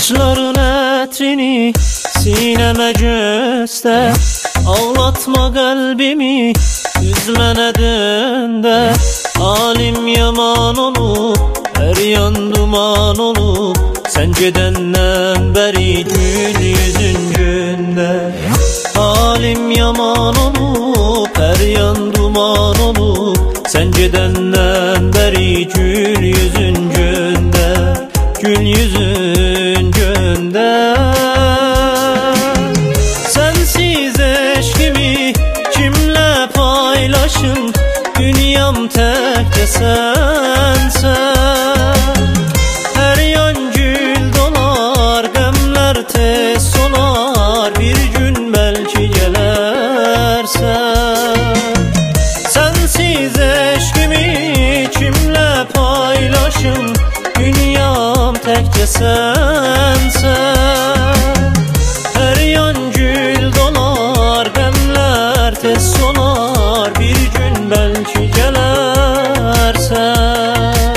Saçların etrini sineme göster, ağlatma kalbimi, üzme neden de. Halim yaman olup, her yan duman olup, sen gidenden beri gül yüzün günde. Halim yaman olup, her yan duman olup, sen gidenden beri gül yüzün günde, gül yüzün günde. Sensiz eşkimi kimle paylaşım, dünyam tekte sensen. Her yan gül dolar, gemler tez solar, bir gün belki gelersen. Sensiz eşkimi kimle paylaşım, dünyam tekte sensen. Her yan gül dolar, gemler tez solar, bir gün belki gelersen.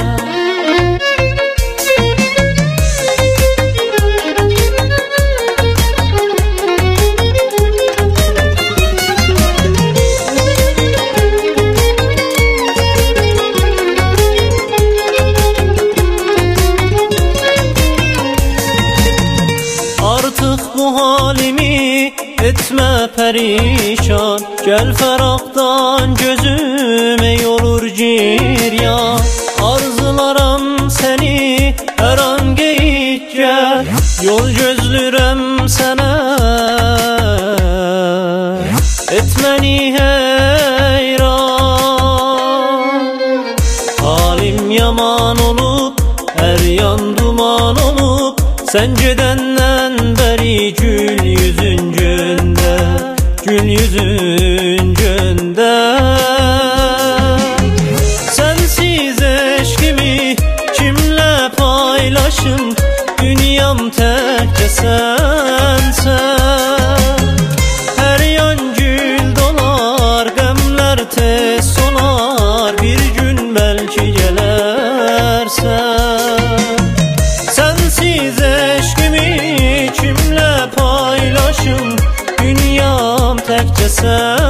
Artık bu halimi etme perişan, gel feraktan gözüme yolur ciryan. Arzularım seni her an geyik gel, yol gözlürem sana, etmeni heyran. Halim yaman olup, her yan duman olup, sen gidenden beri gül yüzün günde, gül yüzün günde. Sensiz eşkimi kimle paylaşım, dünyam tekte sensen. Her yan gül dolar, gemler tez solar, bir gün belki gelersen. Sensiz eşkimi kimle paylaşım, dünyam tekte sen.